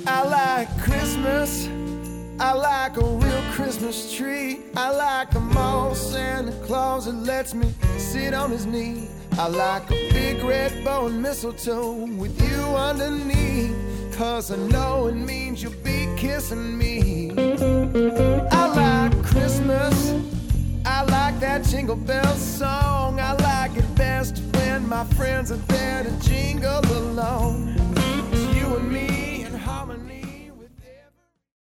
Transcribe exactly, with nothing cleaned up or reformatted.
I like Christmas. I like a real Christmas tree. I like a mall Santa Claus that lets me sit on his knee. I like a big red bow and mistletoe with you underneath, 'cause I know it means you'll be kissing me. I like Christmas. I like that Jingle Bell song. I like it best when my friends are there to jingle along.